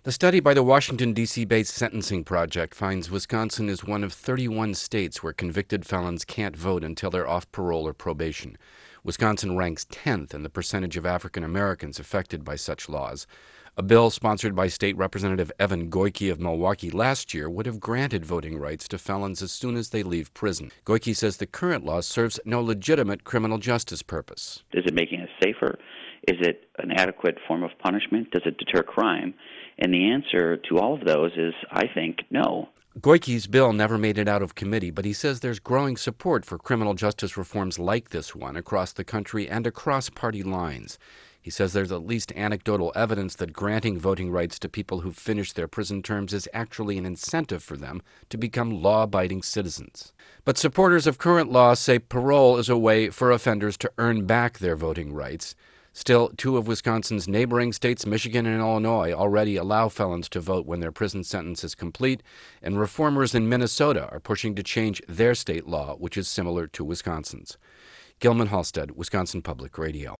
The study by the Washington, D.C.-based Sentencing Project finds Wisconsin is one of 31 states where convicted felons can't vote until they're off parole or probation. Wisconsin ranks 10th in the percentage of African Americans affected by such laws. A bill sponsored by State Representative Evan Goyke of Milwaukee last year would have granted voting rights to felons as soon as they leave prison. Goyke says the current law serves no legitimate criminal justice purpose. Is it making us safer? Is it an adequate form of punishment? Does it deter crime? And the answer to all of those is, I think, no. Goyke's bill never made it out of committee, but he says there's growing support for criminal justice reforms like this one across the country and across party lines. He says there's at least anecdotal evidence that granting voting rights to people who've finished their prison terms is actually an incentive for them to become law-abiding citizens. But supporters of current law say parole is a way for offenders to earn back their voting rights. Still, two of Wisconsin's neighboring states, Michigan and Illinois, already allow felons to vote when their prison sentence is complete, and reformers in Minnesota are pushing to change their state law, which is similar to Wisconsin's. Gilman Halstead, Wisconsin Public Radio.